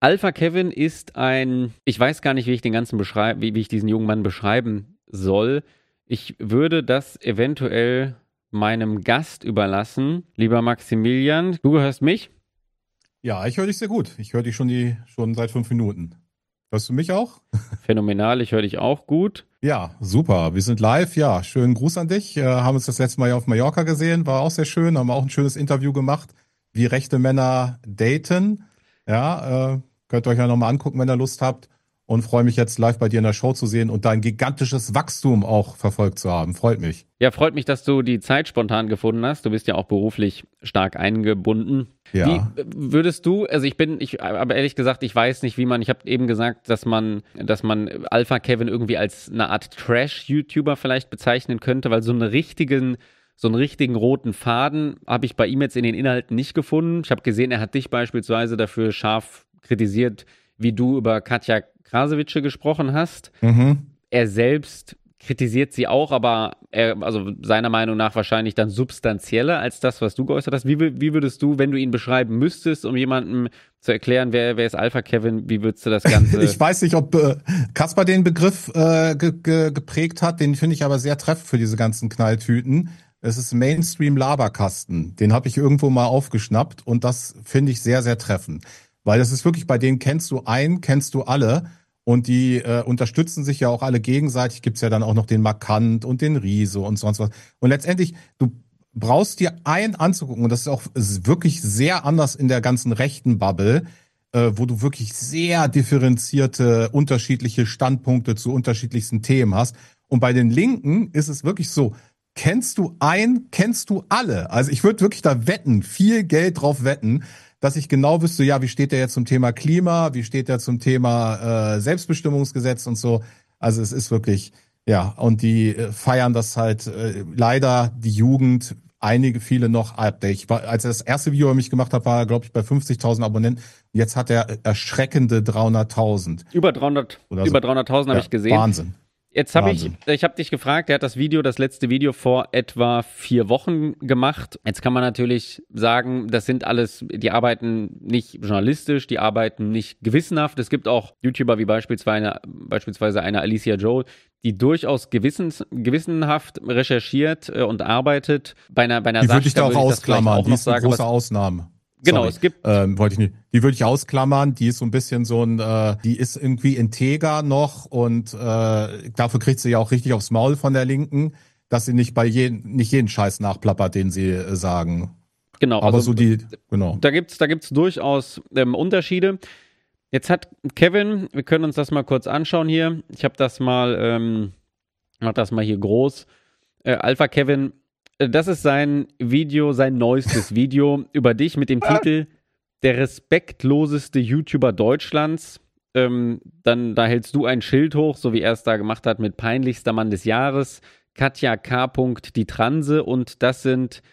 Alpha Kevin ist ich weiß gar nicht, wie ich wie ich diesen jungen Mann beschreiben soll. Ich würde das eventuell meinem Gast überlassen. Lieber Maximilian, du hörst mich? Ja, ich höre dich sehr gut. Ich höre dich schon seit 5 Minuten. Hörst du mich auch? Phänomenal, ich höre dich auch gut. Ja, super. Wir sind live. Ja, schönen Gruß an dich. Haben uns das letzte Mal ja auf Mallorca gesehen. War auch sehr schön. Haben auch ein schönes Interview gemacht, wie rechte Männer daten. Ja, könnt ihr euch ja nochmal angucken, wenn ihr Lust habt. Und freue mich jetzt live bei dir in der Show zu sehen und dein gigantisches Wachstum auch verfolgt zu haben. Freut mich. Ja, freut mich, dass du die Zeit spontan gefunden hast. Du bist ja auch beruflich stark eingebunden. Wie Ja. würdest du, also aber ehrlich gesagt, ich weiß nicht, ich habe eben gesagt, dass man Alpha Kevin irgendwie als eine Art Trash-YouTuber vielleicht bezeichnen könnte, weil so einen richtigen roten Faden habe ich bei ihm jetzt in den Inhalten nicht gefunden. Ich habe gesehen, er hat dich beispielsweise dafür scharf kritisiert, wie du über Katja Krasowitsche gesprochen hast. Mhm. Er selbst kritisiert sie auch, aber also seiner Meinung nach wahrscheinlich dann substanzieller als das, was du geäußert hast. Wie würdest du, wenn du ihn beschreiben müsstest, um jemandem zu erklären, wer ist Alpha Kevin, wie würdest du das Ganze... Ich weiß nicht, ob Kaspar den Begriff geprägt hat, den finde ich aber sehr treffend für diese ganzen Knalltüten. Es ist Mainstream-Laberkasten. Den habe ich irgendwo mal aufgeschnappt und das finde ich sehr, sehr treffend. Weil das ist wirklich, bei denen kennst du alle und die unterstützen sich ja auch alle gegenseitig. Gibt's ja dann auch noch den Markant und den Riso und sonst was. Und letztendlich, du brauchst dir einen anzugucken und es ist wirklich sehr anders in der ganzen rechten Bubble, wo du wirklich sehr differenzierte, unterschiedliche Standpunkte zu unterschiedlichsten Themen hast. Und bei den Linken ist es wirklich so, kennst du alle. Also ich würde wirklich da wetten, viel Geld drauf wetten, dass ich genau wüsste, ja, wie steht der jetzt zum Thema Klima, wie steht der zum Thema Selbstbestimmungsgesetz und so. Also es ist wirklich, ja, und die feiern das halt leider die Jugend, viele noch ab. Als er das erste Video über mich gemacht hat, war er, glaube ich, bei 50.000 Abonnenten. Jetzt hat er erschreckende 300.000. Über 300.000 So. über 300.000 habe Ja, ich gesehen. Wahnsinn. Jetzt ich habe dich gefragt, er hat das letzte Video vor etwa 4 Wochen gemacht. Jetzt kann man natürlich sagen, die arbeiten nicht journalistisch, die arbeiten nicht gewissenhaft. Es gibt auch YouTuber wie beispielsweise eine Alicia Joel, die durchaus gewissenhaft recherchiert und arbeitet. Bei einer Die würde ich da auch ausklammern, die ist eine große Ausnahme. Genau, Sorry. es gibt. Wollte ich nicht. Die würde ich ausklammern. Die ist so ein bisschen die ist irgendwie integer noch und dafür kriegt sie ja auch richtig aufs Maul von der Linken, dass sie nicht nicht jeden Scheiß nachplappert, den sie sagen. Genau, Aber also genau. da gibt's durchaus Unterschiede. Jetzt hat Kevin, wir können uns das mal kurz anschauen hier. Ich habe mach das mal hier groß. Alpha Kevin. Das ist sein neuestes Video über dich mit dem Titel Der respektloseste YouTuber Deutschlands. Da hältst du ein Schild hoch, so wie er es da gemacht hat mit peinlichster Mann des Jahres, Katja K. die Transe und das sind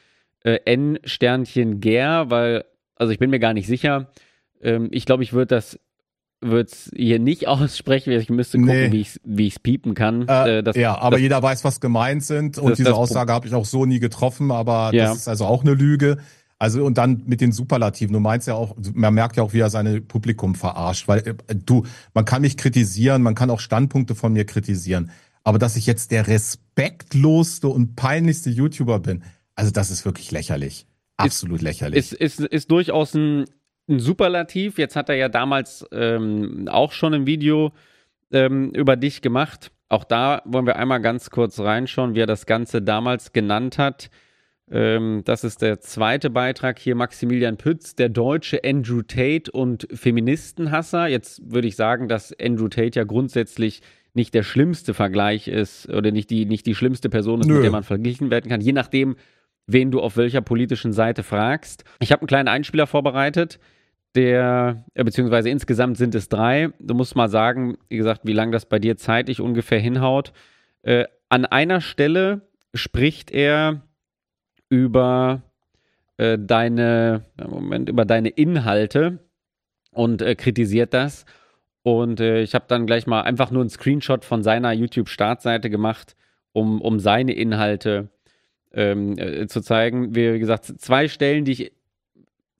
N-Ger, also ich bin mir gar nicht sicher. Ich glaube, ich würde es hier nicht aussprechen, ich müsste gucken, Nee. wie ich es piepen kann. Aber jeder weiß, was gemeint sind und diese Aussage habe ich auch so nie getroffen, aber das ist also auch eine Lüge. Also und dann mit den Superlativen, du meinst ja auch, man merkt ja auch, wie er seine Publikum verarscht, weil man kann mich kritisieren, man kann auch Standpunkte von mir kritisieren, aber dass ich jetzt der respektlosste und peinlichste YouTuber bin, also das ist wirklich lächerlich. Absolut lächerlich. Ist durchaus ein Superlativ. Jetzt hat er ja damals auch schon ein Video über dich gemacht. Auch da wollen wir einmal ganz kurz reinschauen, wie er das Ganze damals genannt hat. Das ist der zweite Beitrag hier. Maximilian Pütz, der deutsche Andrew Tate und Feministenhasser. Jetzt würde ich sagen, dass Andrew Tate ja grundsätzlich nicht der schlimmste Vergleich ist oder nicht die schlimmste Person ist, mit der man verglichen werden kann. Je nachdem, wen du auf welcher politischen Seite fragst. Ich habe einen kleinen Einspieler vorbereitet, beziehungsweise insgesamt sind es 3. Du musst mal sagen, wie gesagt, wie lange das bei dir zeitlich ungefähr hinhaut. An einer Stelle spricht er über deine Inhalte und kritisiert das. Und ich habe dann gleich mal einfach nur einen Screenshot von seiner YouTube-Startseite gemacht, um seine Inhalte zu zeigen. Wie gesagt, 2 Stellen, die ich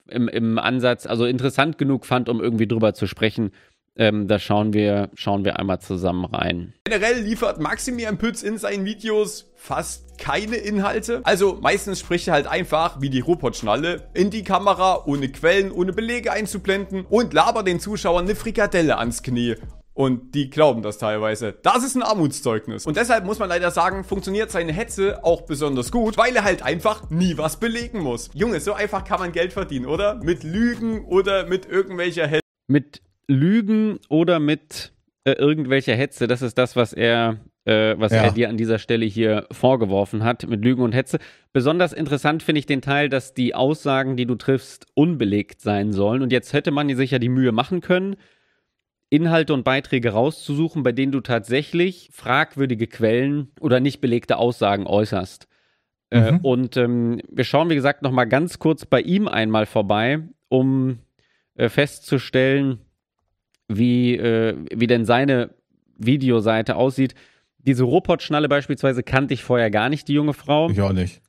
im Ansatz, also interessant genug fand, um irgendwie drüber zu sprechen. Da schauen wir einmal zusammen rein. Generell liefert Maximilian Pütz in seinen Videos fast keine Inhalte. Also meistens spricht er halt einfach, wie die Ruhrpott-Schnalle, in die Kamera, ohne Quellen, ohne Belege einzublenden und labert den Zuschauern eine Frikadelle ans Knie. Und die glauben das teilweise. Das ist ein Armutszeugnis. Und deshalb muss man leider sagen, funktioniert seine Hetze auch besonders gut, weil er halt einfach nie was belegen muss. Junge, so einfach kann man Geld verdienen, oder? Mit Lügen oder mit irgendwelcher Hetze. Mit Lügen oder mit irgendwelcher Hetze, das ist das, was er dir an dieser Stelle hier vorgeworfen hat, mit Lügen und Hetze. Besonders interessant finde ich den Teil, dass die Aussagen, die du triffst, unbelegt sein sollen. Und jetzt hätte man sich ja die Mühe machen können, Inhalte und Beiträge rauszusuchen, bei denen du tatsächlich fragwürdige Quellen oder nicht belegte Aussagen äußerst. Und wir schauen, wie gesagt, nochmal ganz kurz bei ihm einmal vorbei, um festzustellen, wie denn seine Videoseite aussieht. Diese Ruhrpott-Schnalle beispielsweise kannte ich vorher gar nicht, die junge Frau. Ich auch nicht.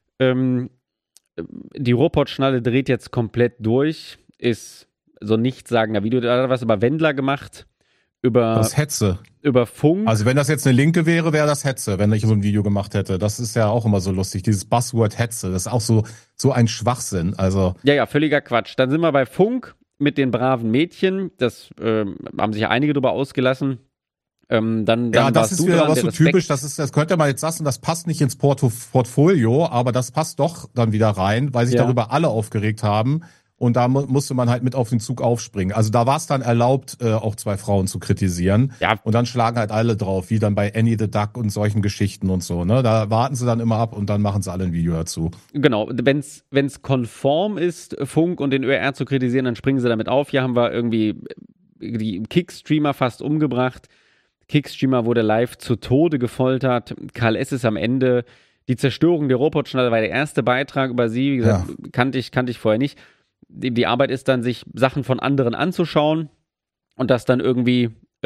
Die Ruhrpott-Schnalle dreht jetzt komplett durch, ist so nichtssagender Video. Da hat er was über Wendler gemacht, Das Hetze. über Funk. Also wenn das jetzt eine Linke wäre, wäre das Hetze, wenn ich so ein Video gemacht hätte. Das ist ja auch immer so lustig, dieses Buzzword Hetze. Das ist auch so ein Schwachsinn. Also Ja, völliger Quatsch. Dann sind wir bei Funk mit den braven Mädchen. Das haben sich ja einige drüber ausgelassen. Dann ja, das warst ist du wieder dran, was der so Respekt. typisch. Das könnte man jetzt sagen, das passt nicht ins Portfolio, aber das passt doch dann wieder rein, weil sich Ja. darüber alle aufgeregt haben. Und da musste man halt mit auf den Zug aufspringen. Also da war es dann erlaubt, auch zwei Frauen zu kritisieren. Ja. Und dann schlagen halt alle drauf, wie dann bei Annie the Duck und solchen Geschichten und so. Ne? Da warten sie dann immer ab und dann machen sie alle ein Video dazu. Genau, wenn's konform ist, Funk und den ÖR zu kritisieren, dann springen sie damit auf. Hier haben wir irgendwie die Kickstreamer fast umgebracht. Kickstreamer wurde live zu Tode gefoltert. Karl S. ist am Ende. Die Zerstörung der Ruhrpott-Schnalle war der erste Beitrag über sie. Wie gesagt, kannte ich vorher nicht. Die Arbeit ist dann, sich Sachen von anderen anzuschauen und das dann irgendwie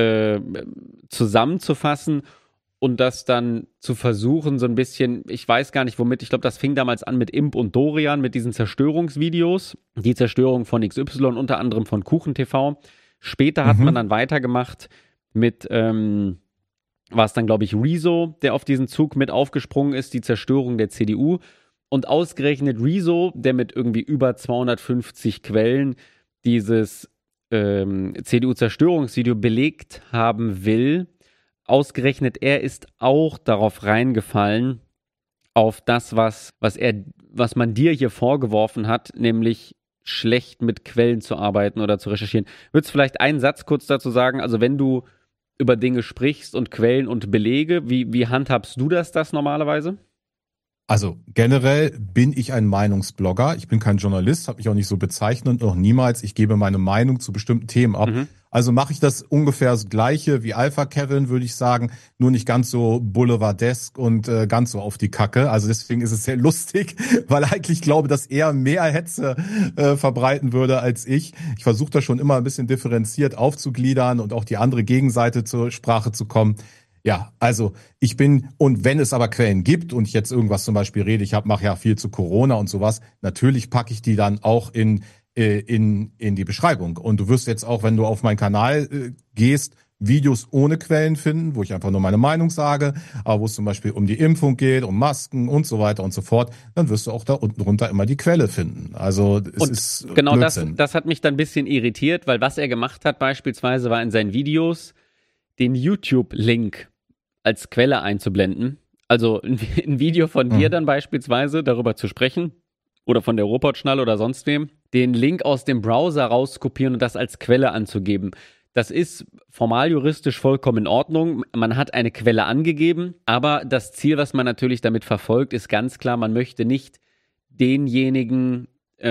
zusammenzufassen und das dann zu versuchen, so ein bisschen, ich weiß gar nicht womit, ich glaube, das fing damals an mit Imp und Dorian, mit diesen Zerstörungsvideos. Die Zerstörung von XY, unter anderem von KuchenTV. Später hat man dann weitergemacht mit, war es dann, glaube ich, Rezo, der auf diesen Zug mit aufgesprungen ist, die Zerstörung der CDU. Und ausgerechnet Rezo, der mit irgendwie über 250 Quellen dieses CDU-Zerstörungsvideo belegt haben will, ausgerechnet er ist auch darauf reingefallen, auf das, was man dir hier vorgeworfen hat, nämlich schlecht mit Quellen zu arbeiten oder zu recherchieren. Würdest du vielleicht einen Satz kurz dazu sagen? Also wenn du über Dinge sprichst und Quellen und Belege, wie handhabst du das normalerweise? Also generell bin ich ein Meinungsblogger. Ich bin kein Journalist, habe mich auch nicht so bezeichnet und noch niemals. Ich gebe meine Meinung zu bestimmten Themen ab. Also mache ich das ungefähr das Gleiche wie Alpha Kevin, würde ich sagen, nur nicht ganz so boulevardesk und ganz so auf die Kacke. Also deswegen ist es sehr lustig, weil eigentlich glaube, dass er mehr Hetze verbreiten würde als ich. Ich versuche das schon immer ein bisschen differenziert aufzugliedern und auch die andere Gegenseite zur Sprache zu kommen. Ja, also und wenn es aber Quellen gibt und ich jetzt irgendwas zum Beispiel rede, mache ja viel zu Corona und sowas, natürlich packe ich die dann auch in die Beschreibung. Und du wirst jetzt auch, wenn du auf meinen Kanal gehst, Videos ohne Quellen finden, wo ich einfach nur meine Meinung sage, aber wo es zum Beispiel um die Impfung geht, um Masken und so weiter und so fort, dann wirst du auch da unten runter immer die Quelle finden. Also es ist genau Blödsinn. das hat mich dann ein bisschen irritiert, weil was er gemacht hat beispielsweise war in seinen Videos den YouTube-Link als Quelle einzublenden. Also ein Video von dir dann beispielsweise darüber zu sprechen oder von der Ruhrpott-Schnalle oder sonst wem, den Link aus dem Browser rauskopieren und das als Quelle anzugeben. Das ist formal juristisch vollkommen in Ordnung. Man hat eine Quelle angegeben, aber das Ziel, was man natürlich damit verfolgt, ist ganz klar, man möchte nicht denjenigen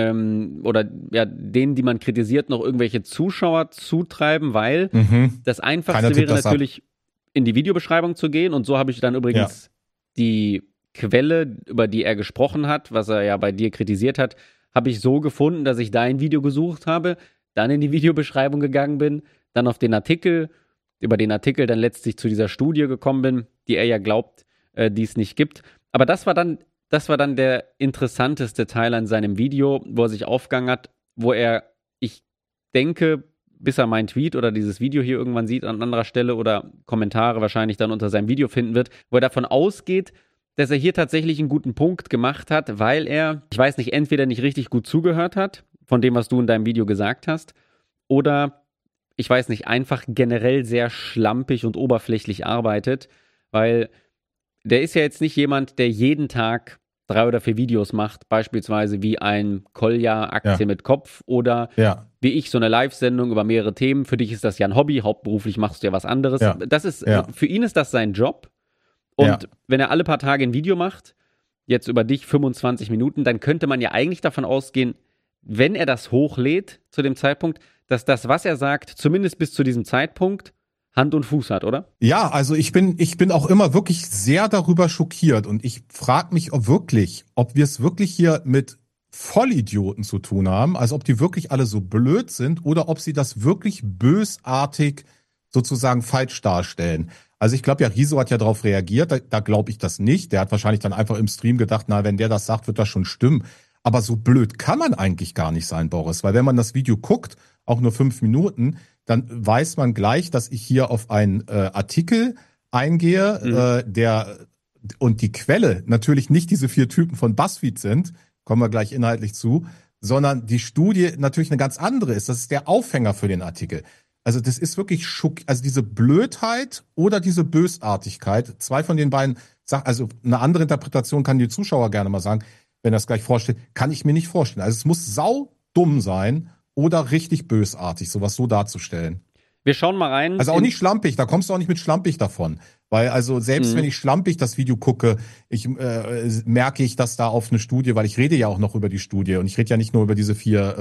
denen, die man kritisiert, noch irgendwelche Zuschauer zutreiben, weil das Einfachste wäre natürlich in die Videobeschreibung zu gehen und so habe ich dann übrigens die Quelle, über die er gesprochen hat, was er ja bei dir kritisiert hat, habe ich so gefunden, dass ich dein Video gesucht habe, dann in die Videobeschreibung gegangen bin, dann auf den Artikel, über den Artikel dann letztlich zu dieser Studie gekommen bin, die er ja glaubt, die es nicht gibt. Aber das war dann der interessanteste Teil an seinem Video, wo er sich aufgehangen hat wo er, ich denke, bis er meinen Tweet oder dieses Video hier irgendwann sieht an anderer Stelle oder Kommentare wahrscheinlich dann unter seinem Video finden wird, wo er davon ausgeht, dass er hier tatsächlich einen guten Punkt gemacht hat, weil er, ich weiß nicht, entweder nicht richtig gut zugehört hat, von dem, was du in deinem Video gesagt hast, oder, ich weiß nicht, einfach generell sehr schlampig und oberflächlich arbeitet, weil der ist ja jetzt nicht jemand, der jeden Tag 3 oder 4 Videos macht, beispielsweise wie ein Kolja-Aktie mit Kopf oder wie ich so eine Live-Sendung über mehrere Themen. Für dich ist das ja ein Hobby, hauptberuflich machst du ja was anderes. Ja. Für ihn ist das sein Job. Und wenn er alle paar Tage ein Video macht, jetzt über dich 25 Minuten, dann könnte man ja eigentlich davon ausgehen, wenn er das hochlädt zu dem Zeitpunkt, dass das, was er sagt, zumindest bis zu diesem Zeitpunkt Hand und Fuß hat, oder? Ja, also ich bin auch immer wirklich sehr darüber schockiert und ich frage mich ob wir es wirklich hier mit Vollidioten zu tun haben, also ob die wirklich alle so blöd sind oder ob sie das wirklich bösartig sozusagen falsch darstellen. Also ich glaube ja, Riso hat ja darauf reagiert, da glaube ich das nicht. Der hat wahrscheinlich dann einfach im Stream gedacht, na, wenn der das sagt, wird das schon stimmen. Aber so blöd kann man eigentlich gar nicht sein, Boris, weil wenn man das Video guckt, auch nur 5 Minuten, dann weiß man gleich, dass ich hier auf einen Artikel eingehe, und die Quelle natürlich nicht diese 4 Typen von BuzzFeed sind, kommen wir gleich inhaltlich zu, sondern die Studie natürlich eine ganz andere ist. Das ist der Aufhänger für den Artikel. Also das ist wirklich also diese Blödheit oder diese Bösartigkeit, 2 von den beiden Sachen, also eine andere Interpretation kann die Zuschauer gerne mal sagen, wenn das gleich vorstellt, kann ich mir nicht vorstellen. Also es muss saudumm sein oder richtig bösartig, sowas so darzustellen. Wir schauen mal rein. Also auch nicht schlampig, da kommst du auch nicht mit schlampig davon. Weil also selbst wenn ich schlampig das Video gucke, merke ich das da auf eine Studie, weil ich rede ja auch noch über die Studie und ich rede ja nicht nur über diese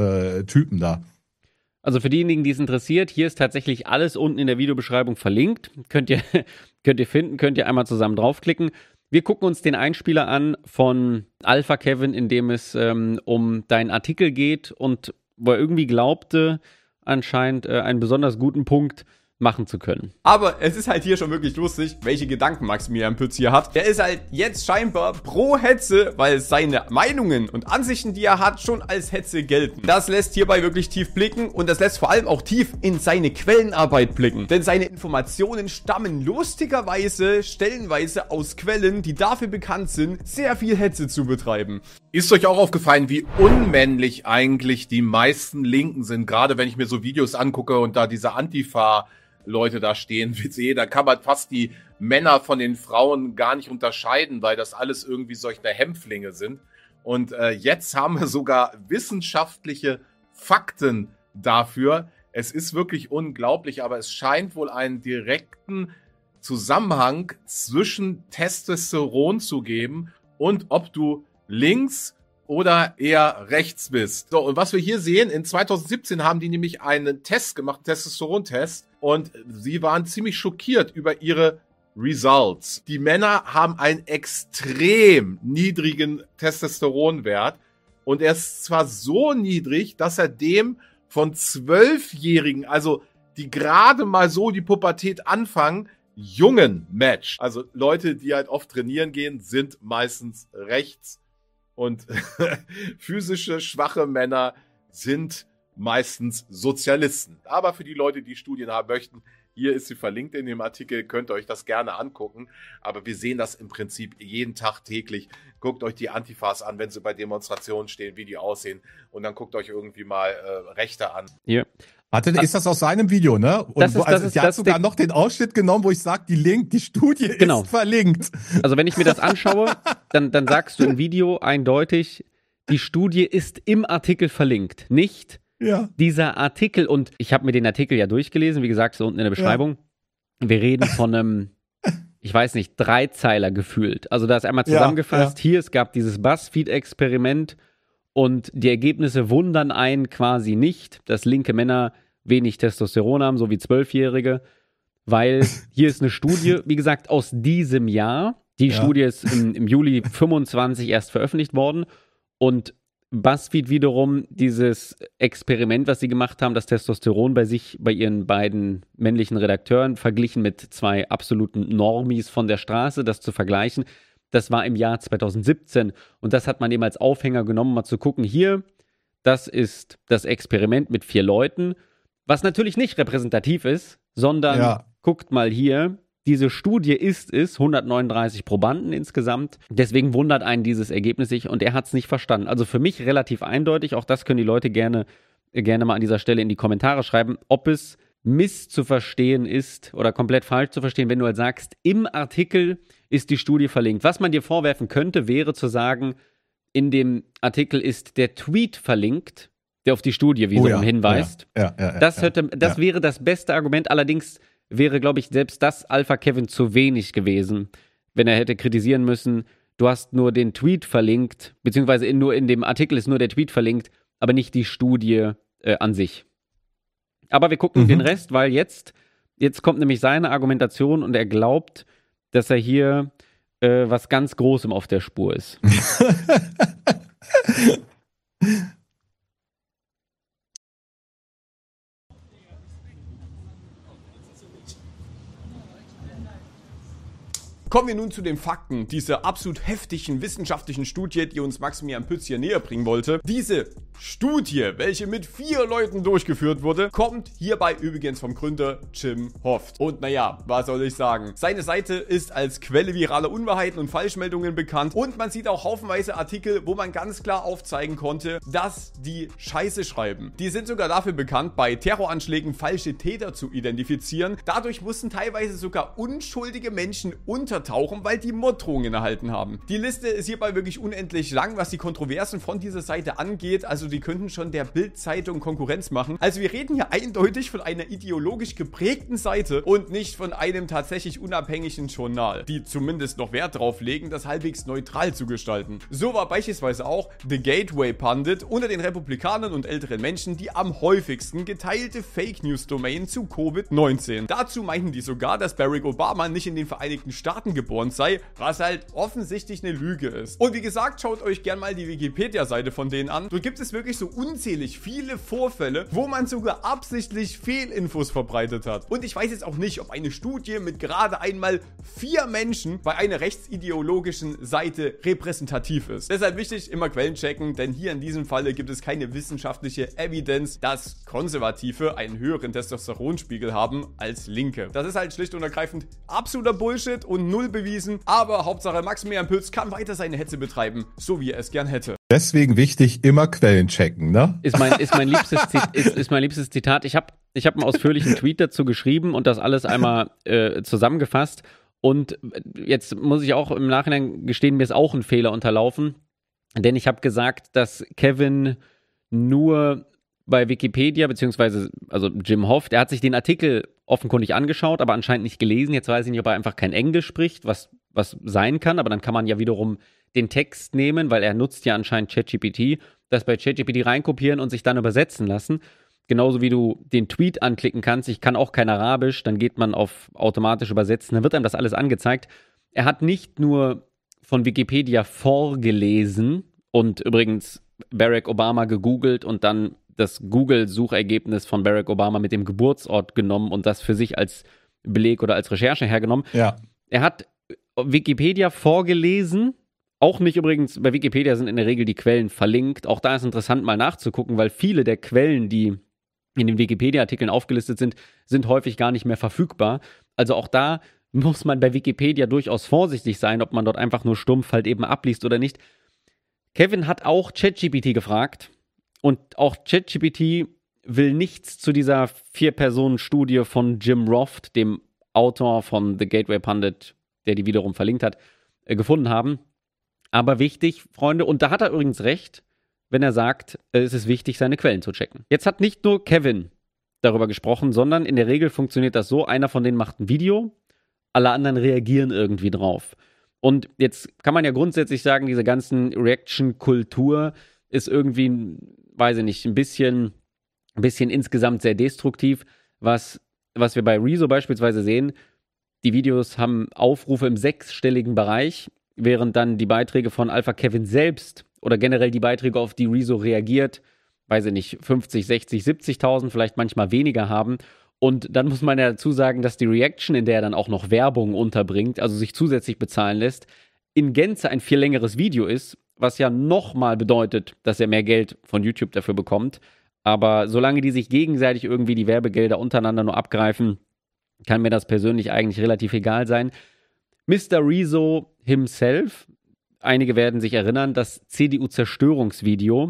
4 Typen da. Also für diejenigen, die es interessiert, hier ist tatsächlich alles unten in der Videobeschreibung verlinkt. Könnt ihr finden, könnt ihr einmal zusammen draufklicken. Wir gucken uns den Einspieler an von Alpha Kevin, in dem es um deinen Artikel geht und wo er irgendwie glaubte, anscheinend einen besonders guten Punkt machen zu können. Aber es ist halt hier schon wirklich lustig, welche Gedanken Maximilian Pütz hier hat. Er ist halt jetzt scheinbar pro Hetze, weil seine Meinungen und Ansichten, die er hat, schon als Hetze gelten. Das lässt hierbei wirklich tief blicken und das lässt vor allem auch tief in seine Quellenarbeit blicken. Denn seine Informationen stammen lustigerweise stellenweise aus Quellen, die dafür bekannt sind, sehr viel Hetze zu betreiben. Ist euch auch aufgefallen, wie unmännlich eigentlich die meisten Linken sind? Gerade wenn ich mir so Videos angucke und da diese Antifa-Leute da stehen, da kann man fast die Männer von den Frauen gar nicht unterscheiden, weil das alles irgendwie solche Hämpflinge sind. Und jetzt haben wir sogar wissenschaftliche Fakten dafür. Es ist wirklich unglaublich, aber es scheint wohl einen direkten Zusammenhang zwischen Testosteron zu geben und ob du links oder eher rechts bist. So, und was wir hier sehen, in 2017 haben die nämlich einen Test gemacht, einen Testosteron-Test, und sie waren ziemlich schockiert über ihre Results. Die Männer haben einen extrem niedrigen Testosteronwert und er ist zwar so niedrig, dass er dem von 12-Jährigen, also die gerade mal so die Pubertät anfangen, Jungen matcht. Also Leute, die halt oft trainieren gehen, sind meistens rechts. Und physische, schwache Männer sind meistens Sozialisten. Aber für die Leute, die Studien haben möchten, hier ist sie verlinkt in dem Artikel, könnt ihr euch das gerne angucken. Aber wir sehen das im Prinzip jeden Tag täglich. Guckt euch die Antifas an, wenn sie bei Demonstrationen stehen, wie die aussehen. Und dann guckt euch irgendwie mal Rechte an. Hier. Warte, ist das aus seinem Video, ne? Und der hat sogar noch den Ausschnitt genommen, wo ich sage, die Studie ist verlinkt. Also wenn ich mir das anschaue, dann sagst du im Video eindeutig, die Studie ist im Artikel verlinkt, nicht dieser Artikel. Und ich habe mir den Artikel ja durchgelesen, wie gesagt, so unten in der Beschreibung. Ja. Wir reden von einem, ich weiß nicht, 3-Zeiler gefühlt. Also da ist einmal zusammengefasst, hier, es gab dieses BuzzFeed-Experiment und die Ergebnisse wundern einen quasi nicht, dass linke Männer wenig Testosteron haben, so wie 12-Jährige, weil hier ist eine Studie, wie gesagt, aus diesem Jahr. Die Studie ist im Juli 25 erst veröffentlicht worden und BuzzFeed wiederum dieses Experiment, was sie gemacht haben, das Testosteron bei ihren beiden männlichen Redakteuren verglichen mit 2 absoluten Normies von der Straße, das zu vergleichen, das war im Jahr 2017 und das hat man eben als Aufhänger genommen, mal zu gucken, hier, das ist das Experiment mit 4 Leuten, was natürlich nicht repräsentativ ist, sondern guckt mal hier, diese Studie ist es, 139 Probanden insgesamt. Deswegen wundert einen dieses Ergebnis nicht und er hat es nicht verstanden. Also für mich relativ eindeutig, auch das können die Leute gerne mal an dieser Stelle in die Kommentare schreiben, ob es misszuverstehen ist oder komplett falsch zu verstehen, wenn du halt sagst, im Artikel ist die Studie verlinkt. Was man dir vorwerfen könnte, wäre zu sagen, in dem Artikel ist der Tweet verlinkt, der auf die Studie wiederum hinweist. Das wäre das beste Argument, allerdings wäre, glaube ich, selbst das Alpha Kevin zu wenig gewesen, wenn er hätte kritisieren müssen, du hast nur den Tweet verlinkt, beziehungsweise nur in dem Artikel ist nur der Tweet verlinkt, aber nicht die Studie an sich. Aber wir gucken den Rest, weil jetzt kommt nämlich seine Argumentation und er glaubt, dass er hier was ganz Großem auf der Spur ist. Kommen wir nun zu den Fakten dieser absolut heftigen wissenschaftlichen Studie, die uns Maximilian Pütz hier näher bringen wollte. Diese Studie, welche mit 4 Leuten durchgeführt wurde, kommt hierbei übrigens vom Gründer Jim Hoft. Und naja, was soll ich sagen? Seine Seite ist als Quelle viraler Unwahrheiten und Falschmeldungen bekannt und man sieht auch haufenweise Artikel, wo man ganz klar aufzeigen konnte, dass die Scheiße schreiben. Die sind sogar dafür bekannt, bei Terroranschlägen falsche Täter zu identifizieren. Dadurch mussten teilweise sogar unschuldige Menschen untertauchen, weil die Morddrohungen erhalten haben. Die Liste ist hierbei wirklich unendlich lang, was die Kontroversen von dieser Seite angeht. Also die könnten schon der Bild-Zeitung Konkurrenz machen. Also wir reden hier eindeutig von einer ideologisch geprägten Seite und nicht von einem tatsächlich unabhängigen Journal, die zumindest noch Wert drauf legen, das halbwegs neutral zu gestalten. So war beispielsweise auch The Gateway Pundit unter den Republikanern und älteren Menschen die am häufigsten geteilte Fake-News-Domain zu Covid-19. Dazu meinten die sogar, dass Barack Obama nicht in den Vereinigten Staaten geboren sei, was halt offensichtlich eine Lüge ist. Und wie gesagt, schaut euch gerne mal die Wikipedia-Seite von denen an. Dort gibt es wirklich so unzählig viele Vorfälle, wo man sogar absichtlich Fehlinfos verbreitet hat. Und ich weiß jetzt auch nicht, ob eine Studie mit gerade einmal 4 Menschen bei einer rechtsideologischen Seite repräsentativ ist. Deshalb wichtig, immer Quellen checken, denn hier in diesem Falle gibt es keine wissenschaftliche Evidenz, dass Konservative einen höheren Testosteronspiegel haben als Linke. Das ist halt schlicht und ergreifend absoluter Bullshit und null bewiesen, aber Hauptsache Maximilian Pütz kann weiter seine Hetze betreiben, so wie er es gern hätte. Deswegen wichtig, immer Quellen checken, ne? Ist mein liebstes Zitat. Ich hab einen ausführlichen Tweet dazu geschrieben und das alles einmal zusammengefasst. Und jetzt muss ich auch im Nachhinein gestehen, mir ist auch ein Fehler unterlaufen. Denn ich habe gesagt, dass Kevin nur bei Wikipedia, beziehungsweise also Jim Hoft, der hat sich den Artikel offenkundig angeschaut, aber anscheinend nicht gelesen. Jetzt weiß ich nicht, ob er einfach kein Englisch spricht, was sein kann, aber dann kann man ja wiederum den Text nehmen, weil er nutzt ja anscheinend ChatGPT, das bei ChatGPT reinkopieren und sich dann übersetzen lassen. Genauso wie du den Tweet anklicken kannst. Ich kann auch kein Arabisch, dann geht man auf automatisch übersetzen, dann wird einem das alles angezeigt. Er hat nicht nur von Wikipedia vorgelesen und übrigens Barack Obama gegoogelt und dann das Google-Suchergebnis von Barack Obama mit dem Geburtsort genommen und das für sich als Beleg oder als Recherche hergenommen. Ja. Er hat Wikipedia vorgelesen, auch nicht übrigens, bei Wikipedia sind in der Regel die Quellen verlinkt. Auch da ist interessant mal nachzugucken, weil viele der Quellen, die in den Wikipedia-Artikeln aufgelistet sind, sind häufig gar nicht mehr verfügbar. Also auch da muss man bei Wikipedia durchaus vorsichtig sein, ob man dort einfach nur stumpf halt eben abliest oder nicht. Kevin hat auch ChatGPT gefragt und auch ChatGPT will nichts zu dieser 4-Personen-Studie von Jim Hoft, dem Autor von The Gateway Pundit, der die wiederum verlinkt hat, gefunden haben. Aber wichtig, Freunde, und da hat er übrigens recht, wenn er sagt, es ist wichtig, seine Quellen zu checken. Jetzt hat nicht nur Kevin darüber gesprochen, sondern in der Regel funktioniert das so, einer von denen macht ein Video, alle anderen reagieren irgendwie drauf. Und jetzt kann man ja grundsätzlich sagen, diese ganzen Reaction-Kultur ist irgendwie, weiß ich nicht, ein bisschen insgesamt sehr destruktiv. Was wir bei Rezo beispielsweise sehen, die Videos haben Aufrufe im 6-stelligen Bereich, während dann die Beiträge von Alpha Kevin selbst oder generell die Beiträge, auf die Rezo reagiert, weiß ich nicht, 50, 60, 70.000, vielleicht manchmal weniger haben. Und dann muss man ja dazu sagen, dass die Reaction, in der er dann auch noch Werbung unterbringt, also sich zusätzlich bezahlen lässt, in Gänze ein viel längeres Video ist was ja nochmal bedeutet, dass er mehr Geld von YouTube dafür bekommt. Aber solange die sich gegenseitig irgendwie die Werbegelder untereinander nur abgreifen, kann mir das persönlich eigentlich relativ egal sein. Mr. Rezo himself, einige werden sich erinnern, das CDU-Zerstörungsvideo,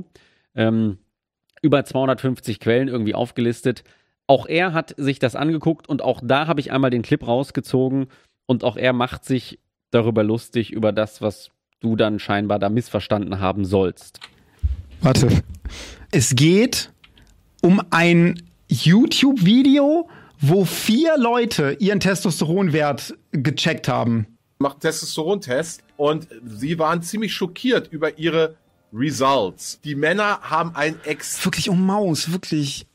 über 250 Quellen irgendwie aufgelistet. Auch er hat sich das angeguckt und auch da habe ich einmal den Clip rausgezogen und auch er macht sich darüber lustig, über das, was du dann scheinbar da missverstanden haben sollst. Warte. Es geht um ein YouTube-Video, wo 4 Leute ihren Testosteronwert gecheckt haben. Macht einen Testosterontest und sie waren ziemlich schockiert über ihre Results. Die Männer haben ein Wirklich, oh Maus, wirklich.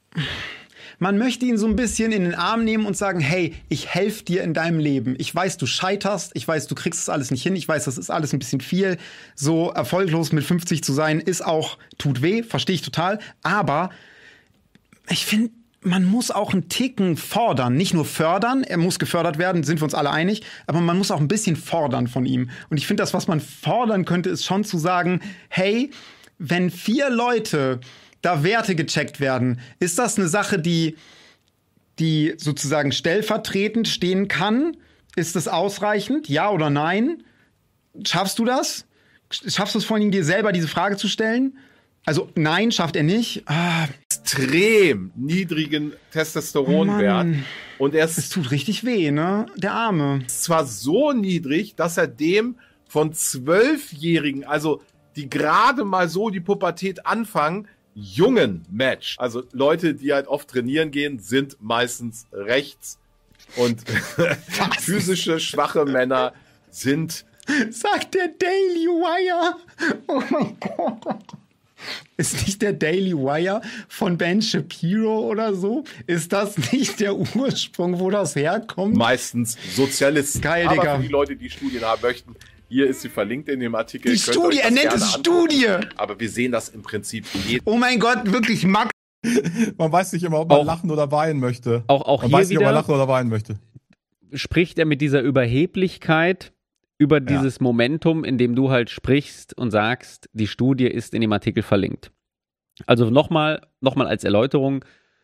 Man möchte ihn so ein bisschen in den Arm nehmen und sagen, hey, ich helfe dir in deinem Leben. Ich weiß, du scheiterst, ich weiß, du kriegst es alles nicht hin, ich weiß, das ist alles ein bisschen viel. So erfolglos mit 50 zu sein, tut weh, verstehe ich total. Aber ich finde, man muss auch einen Ticken fordern, nicht nur fördern, er muss gefördert werden, sind wir uns alle einig, aber man muss auch ein bisschen fordern von ihm. Und ich finde, das, was man fordern könnte, ist schon zu sagen, hey, wenn 4 Leute da Werte gecheckt werden, ist das eine Sache, die sozusagen stellvertretend stehen kann? Ist das ausreichend? Ja oder nein? Schaffst du das? Schaffst du es vor allem, dir selber diese Frage zu stellen? Also nein, schafft er nicht. extrem niedrigen Testosteronwert. Und er Es ist tut richtig weh, ne? Der Arme. zwar so niedrig, dass er dem von 12-Jährigen, also die gerade mal so die Pubertät anfangen, jungen Match. Also Leute, die halt oft trainieren gehen, sind meistens rechts und physische, schwache Männer sind... Sagt der Daily Wire. Oh mein Gott. Ist nicht der Daily Wire von Ben Shapiro oder so? Ist das nicht der Ursprung, wo das herkommt? meistens Sozialisten. Geil, Aber Digga. für die Leute, die Studien haben möchten, hier ist sie verlinkt in dem Artikel. Die Könnt ihr Studie, euch er das nennt gerne es angucken. Studie. Aber wir sehen das im Prinzip jeden. Oh mein Gott, wirklich, Max. Man weiß nicht immer, ob man Auch- lachen oder weinen möchte. Auch Man hier weiß nicht, ob man wieder lachen oder weinen möchte. spricht er mit dieser Überheblichkeit über dieses Momentum, in dem du halt sprichst und sagst, die Studie ist in dem Artikel verlinkt. Also nochmal als Erläuterung,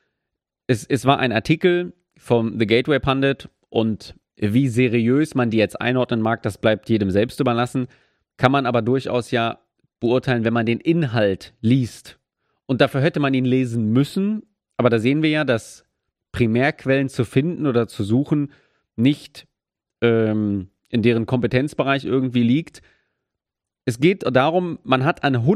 es war ein Artikel vom The Gateway Pundit und wie seriös man die jetzt einordnen mag, das bleibt jedem selbst überlassen, kann man aber durchaus ja beurteilen, wenn man den Inhalt liest. Und dafür hätte man ihn lesen müssen, aber da sehen wir ja, dass Primärquellen zu finden oder zu suchen nicht in deren Kompetenzbereich irgendwie liegt. Es geht darum, man hat an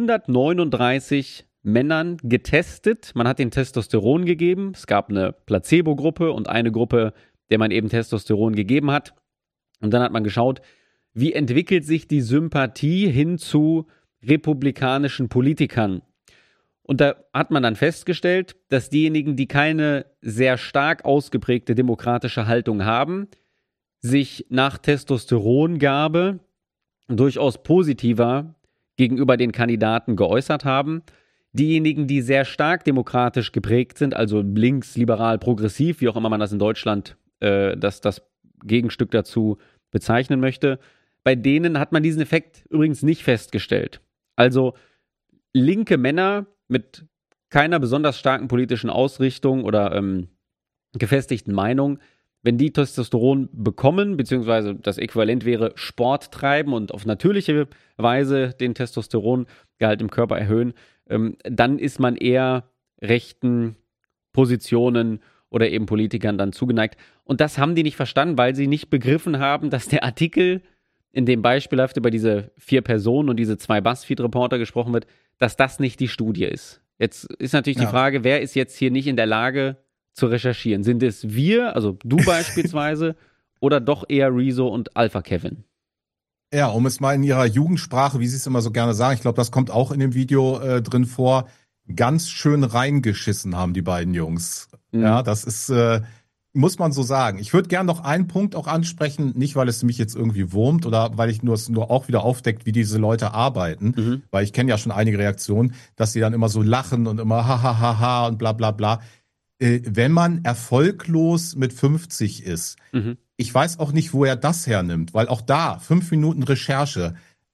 139 Männern getestet, man hat den Testosteron gegeben, es gab eine Placebo-Gruppe und eine Gruppe, der man eben Testosteron gegeben hat. Und dann hat man geschaut, wie entwickelt sich die Sympathie hin zu republikanischen Politikern. Und da hat man dann festgestellt, dass diejenigen, die keine sehr stark ausgeprägte demokratische Haltung haben, sich nach Testosterongabe durchaus positiver gegenüber den Kandidaten geäußert haben. Diejenigen, die sehr stark demokratisch geprägt sind, also links, liberal, progressiv, wie auch immer man das in Deutschland das Gegenstück dazu bezeichnen möchte, bei denen hat man diesen Effekt übrigens nicht festgestellt. Also linke Männer mit keiner besonders starken politischen Ausrichtung oder gefestigten Meinung, wenn die Testosteron bekommen, beziehungsweise das Äquivalent wäre Sport treiben und auf natürliche Weise den Testosterongehalt im Körper erhöhen, dann ist man eher rechten Positionen oder eben Politikern dann zugeneigt. Und das haben die nicht verstanden, weil sie nicht begriffen haben, dass der Artikel, in dem beispielhaft über diese 4 Personen und diese 2 BuzzFeed-Reporter gesprochen wird, dass das nicht die Studie ist. Jetzt ist natürlich die Frage, wer ist jetzt hier nicht in der Lage zu recherchieren? Sind es wir, also du beispielsweise, oder doch eher Rezo und Alpha Kevin? Ja, um es mal in ihrer Jugendsprache, wie sie es immer so gerne sagen, ich glaube, das kommt auch in dem Video drin vor, ganz schön reingeschissen haben die beiden Jungs. Mhm. Ja, das ist, muss man so sagen. Ich würde gerne noch einen Punkt auch ansprechen, nicht weil es mich jetzt irgendwie wurmt oder weil ich nur auch wieder aufdeckt, wie diese Leute arbeiten, weil ich kenne ja schon einige Reaktionen, dass sie dann immer so lachen und immer ha ha ha ha und bla bla bla. Wenn man erfolglos mit 50 ist, ich weiß auch nicht, wo er das hernimmt, weil auch da 5 Minuten Recherche,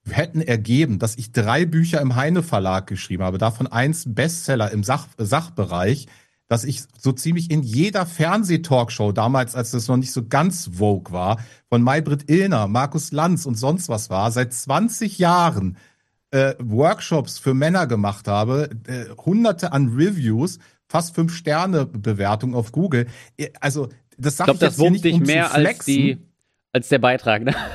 hätten ergeben, dass ich 3 Bücher im Heine Verlag geschrieben habe, davon 1 Bestseller im Sachbereich, dass ich so ziemlich in jeder Fernsehtalkshow damals, als das noch nicht so ganz vogue war, von Maybrit Illner, Markus Lanz und sonst was war, seit 20 Jahren Workshops für Männer gemacht habe, hunderte an Reviews, fast 5-Sterne-Bewertungen auf Google. Also das sage ich jetzt hier nicht, um zu flexen. Als der Beitrag, ne?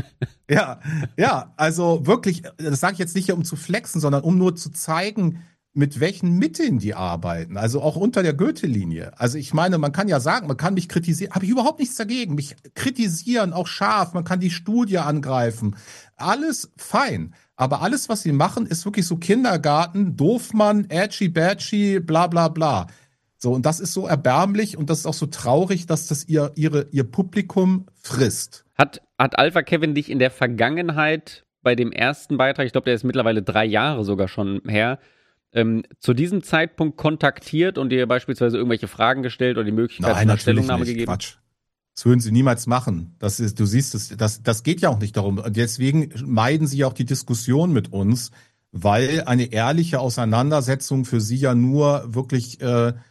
Ja, also wirklich, das sage ich jetzt nicht, um zu flexen, sondern um nur zu zeigen, mit welchen Mitteln die arbeiten. Also auch unter der Goethe-Linie. Also ich meine, man kann ja sagen, man kann mich kritisieren, habe ich überhaupt nichts dagegen. Mich kritisieren, auch scharf, man kann die Studie angreifen. Alles fein. Aber alles, was sie machen, ist wirklich so Kindergarten, Doofmann, Ätschi-Bätschi, bla bla bla. So, und das ist so erbärmlich und das ist auch so traurig, dass das ihr Publikum frisst. Hat Alpha Kevin dich in der Vergangenheit bei dem ersten Beitrag, ich glaube, der ist mittlerweile 3 Jahre sogar schon her, zu diesem Zeitpunkt kontaktiert und dir beispielsweise irgendwelche Fragen gestellt oder die Möglichkeit einer Stellungnahme gegeben? Quatsch. Das würden sie niemals machen. Du siehst es, das geht ja auch nicht darum. Und deswegen meiden sie auch die Diskussion mit uns, weil eine ehrliche Auseinandersetzung für sie ja nur wirklich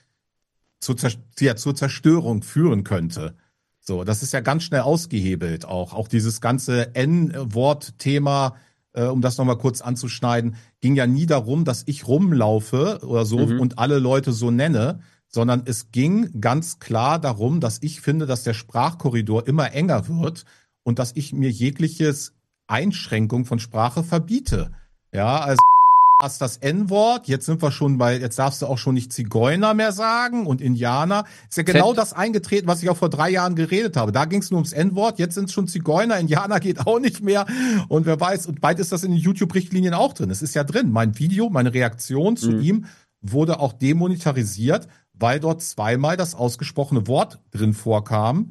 zur Zerstörung führen könnte. So, das ist ja ganz schnell ausgehebelt auch. Auch dieses ganze N-Wort-Thema, um das nochmal kurz anzuschneiden, ging ja nie darum, dass ich rumlaufe oder so und alle Leute so nenne, sondern es ging ganz klar darum, dass ich finde, dass der Sprachkorridor immer enger wird und dass ich mir jegliches Einschränkung von Sprache verbiete. Ja, also hast das N-Wort, jetzt darfst du auch schon nicht Zigeuner mehr sagen und Indianer. Ist ja genau das eingetreten, was ich auch vor 3 Jahren geredet habe. Da ging es nur ums N-Wort, jetzt sind es schon Zigeuner, Indianer geht auch nicht mehr. Und wer weiß, und bald ist das in den YouTube-Richtlinien auch drin. Es ist ja drin. Mein Video, meine Reaktion zu ihm wurde auch demonetarisiert, weil dort 2-mal das ausgesprochene Wort drin vorkam.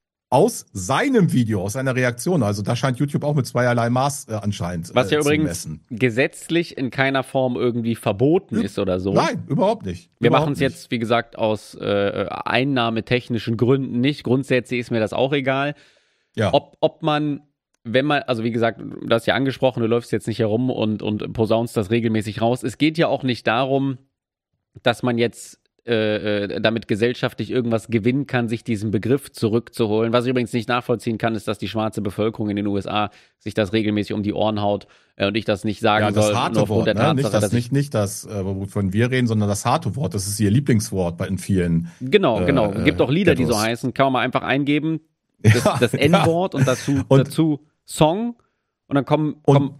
Aus seinem Video, aus seiner Reaktion. Also da scheint YouTube auch mit zweierlei Maß anscheinend was ja zu übrigens messen. Gesetzlich in keiner Form irgendwie verboten ist oder so. Nein, überhaupt nicht. Wir machen es jetzt, wie gesagt, aus einnahmetechnischen Gründen nicht. Grundsätzlich ist mir das auch egal. Ja. Ob man, wenn man, also wie gesagt, du hast ja angesprochen, du läufst jetzt nicht herum und posaunst das regelmäßig raus. Es geht ja auch nicht darum, dass man jetzt damit gesellschaftlich irgendwas gewinnen kann, sich diesen Begriff zurückzuholen. Was ich übrigens nicht nachvollziehen kann, ist, dass die schwarze Bevölkerung in den USA sich das regelmäßig um die Ohren haut und ich das nicht sagen soll. Das harte nur Wort, der Tatsache, nicht das, wovon wir reden, sondern das harte Wort. Das ist ihr Lieblingswort in vielen. Genau. Gibt auch Lieder, die so heißen. Kann man mal einfach eingeben, das N-Wort und dazu Song und dann kommen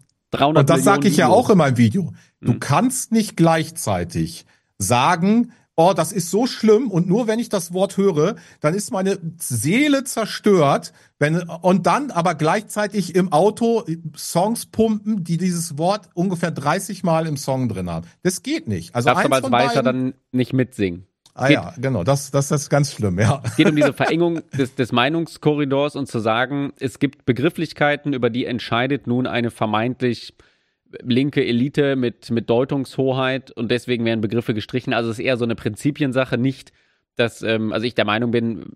300 Und das sage ich ja Videos. auch in meinem Video. Du kannst nicht gleichzeitig sagen, oh, das ist so schlimm und nur wenn ich das Wort höre, dann ist meine Seele zerstört. Und dann aber gleichzeitig im Auto Songs pumpen, die dieses Wort ungefähr 30 Mal im Song drin haben. Das geht nicht. Also darfst aber als Weißer dann nicht mitsingen. Ja, genau, das ist ganz schlimm, ja. Es geht um diese Verengung des Meinungskorridors und zu sagen, es gibt Begrifflichkeiten, über die entscheidet nun eine vermeintlich linke Elite mit Deutungshoheit und deswegen werden Begriffe gestrichen. Also es ist eher so eine Prinzipiensache, nicht, dass, also ich der Meinung bin,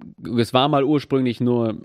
es war mal ursprünglich nur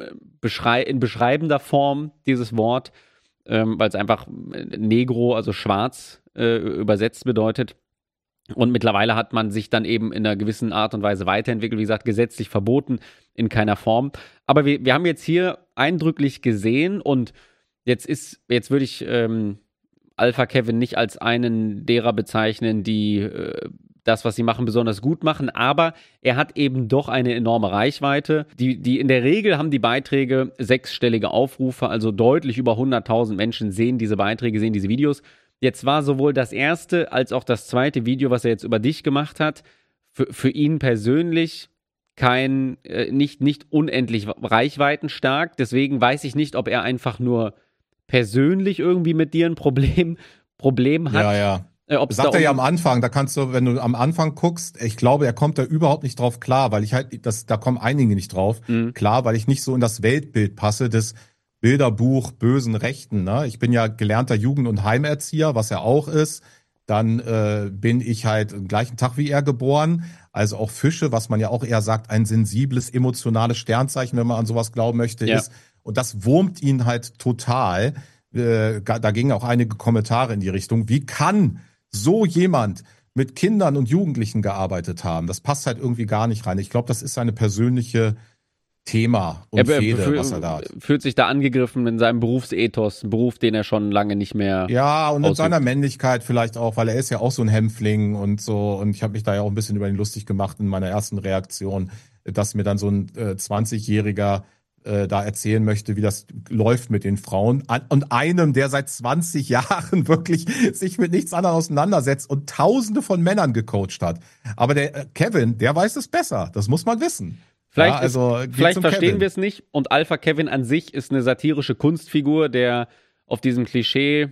in beschreibender Form dieses Wort, weil es einfach Negro, also schwarz übersetzt bedeutet. Und mittlerweile hat man sich dann eben in einer gewissen Art und Weise weiterentwickelt, wie gesagt, gesetzlich verboten, in keiner Form. Aber wir haben jetzt hier eindrücklich gesehen und jetzt würde ich Alpha Kevin nicht als einen derer bezeichnen, die das, was sie machen, besonders gut machen, aber er hat eben doch eine enorme Reichweite. Die in der Regel haben die Beiträge 6-stellige Aufrufe, also deutlich über 100.000 Menschen sehen diese Beiträge, sehen diese Videos. Jetzt war sowohl das erste als auch das zweite Video, was er jetzt über dich gemacht hat, für ihn persönlich nicht unendlich reichweitenstark. Deswegen weiß ich nicht, ob er einfach nur persönlich irgendwie mit dir ein Problem hat. Ja. Sagt er ja am Anfang, da kannst du, wenn du am Anfang guckst, ich glaube, er kommt da überhaupt nicht drauf klar, weil da kommen einige nicht drauf. Klar, weil ich nicht so in das Weltbild passe des Bilderbuch bösen Rechten. Ne? Ich bin ja gelernter Jugend- und Heimerzieher, was er auch ist. Dann bin ich halt am gleichen Tag wie er geboren. Also auch Fische, was man ja auch eher sagt, ein sensibles, emotionales Sternzeichen, wenn man an sowas glauben möchte, ist. Und das wurmt ihn halt total, da gingen auch einige Kommentare in die Richtung, wie kann so jemand mit Kindern und Jugendlichen gearbeitet haben? Das passt halt irgendwie gar nicht rein. Ich glaube, das ist seine persönliche Thema und Fehde, was er da hat. Fühlt sich da angegriffen in seinem Berufsethos, ein Beruf, den er schon lange nicht mehr Ja, und in ausübt. seiner Männlichkeit vielleicht auch, weil er ist ja auch so ein Hämpfling und so. Und ich habe mich da ja auch ein bisschen über ihn lustig gemacht in meiner ersten Reaktion, dass mir dann so ein 20-Jähriger da erzählen möchte, wie das läuft mit den Frauen. Und einem, der seit 20 Jahren wirklich sich mit nichts anderem auseinandersetzt und Tausende von Männern gecoacht hat. Aber der Kevin, der weiß es besser. Das muss man wissen. Vielleicht, Ja, also vielleicht verstehen wir es nicht. Und Alpha Kevin an sich ist eine satirische Kunstfigur, der auf diesem Klischee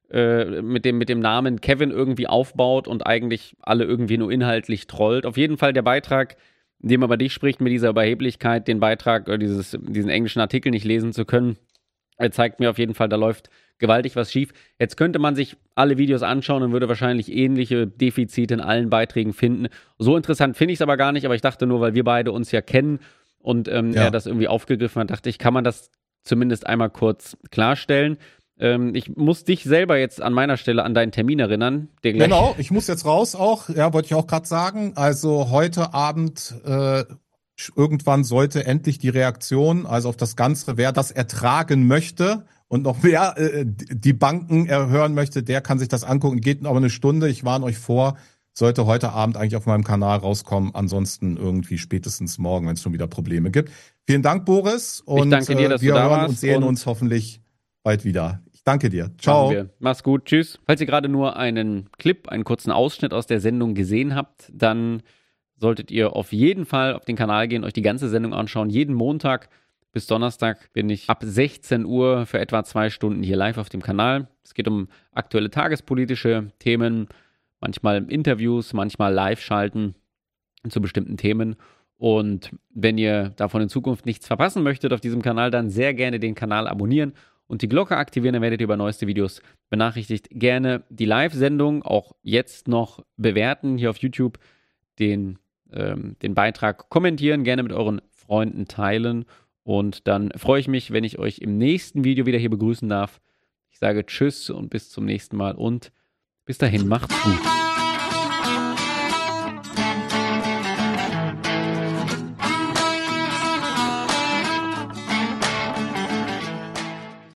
mit dem Namen Kevin irgendwie aufbaut und eigentlich alle irgendwie nur inhaltlich trollt. Auf jeden Fall der Beitrag, in dem er über dich spricht, mit dieser Überheblichkeit, den Beitrag, diesen englischen Artikel nicht lesen zu können, zeigt mir auf jeden Fall, da läuft gewaltig was schief. Jetzt könnte man sich alle Videos anschauen und würde wahrscheinlich ähnliche Defizite in allen Beiträgen finden. So interessant finde ich es aber gar nicht, aber ich dachte nur, weil wir beide uns ja kennen und er das irgendwie aufgegriffen hat, dachte ich, kann man das zumindest einmal kurz klarstellen. Ich muss dich selber jetzt an meiner Stelle an deinen Termin erinnern. Genau, ich muss jetzt raus auch, ja, wollte ich auch gerade sagen. Also heute Abend irgendwann sollte endlich die Reaktion, also auf das Ganze, wer das ertragen möchte und noch mehr die Banken hören möchte, der kann sich das angucken. Geht aber eine Stunde, ich warne euch vor, sollte heute Abend eigentlich auf meinem Kanal rauskommen. Ansonsten irgendwie spätestens morgen, wenn es schon wieder Probleme gibt. Vielen Dank, Boris. Und ich danke dir, dass wir du da hören warst und sehen uns hoffentlich bald wieder. Ich danke dir. Ciao. Mach's gut. Tschüss. Falls ihr gerade nur einen Clip, einen kurzen Ausschnitt aus der Sendung gesehen habt, dann solltet ihr auf jeden Fall auf den Kanal gehen, euch die ganze Sendung anschauen. Jeden Montag bis Donnerstag bin ich ab 16 Uhr für etwa 2 Stunden hier live auf dem Kanal. Es geht um aktuelle tagespolitische Themen, manchmal Interviews, manchmal Live-Schalten zu bestimmten Themen. Und wenn ihr davon in Zukunft nichts verpassen möchtet auf diesem Kanal, dann sehr gerne den Kanal abonnieren und die Glocke aktivieren, dann werdet ihr über neueste Videos benachrichtigt. Gerne die Live-Sendung auch jetzt noch bewerten hier auf YouTube, den Beitrag kommentieren, gerne mit euren Freunden teilen. Und dann freue ich mich, wenn ich euch im nächsten Video wieder hier begrüßen darf. Ich sage Tschüss und bis zum nächsten Mal und bis dahin, macht's gut.